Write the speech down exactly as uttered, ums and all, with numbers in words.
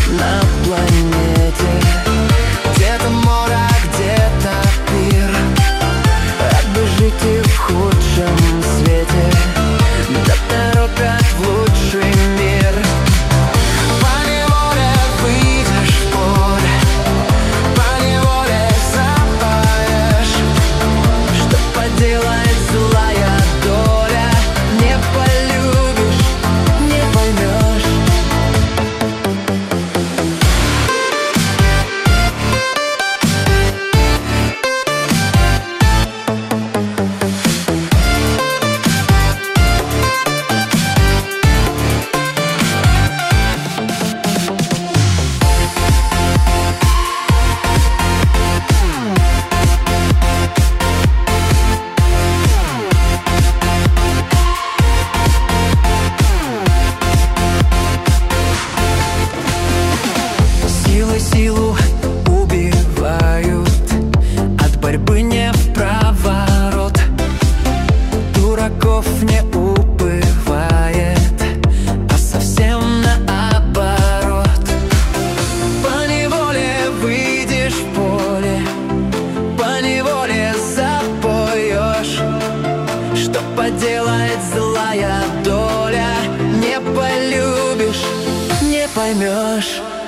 на планете. Где-то море, где-то пир. Отбежите в худшем свете, да торопят в лучший мир. Поневоле выйдешь в поле, поневоле запоешь. Что поделает злая доля, не полюбишь, не поймешь. Силой силу убивают, от борьбы не в проворот. Дураков не убывает, а совсем наоборот. Поневоле выйдешь в поле, поневоле запоешь. Что поделает злая доля, не полюбишь, не поймешь.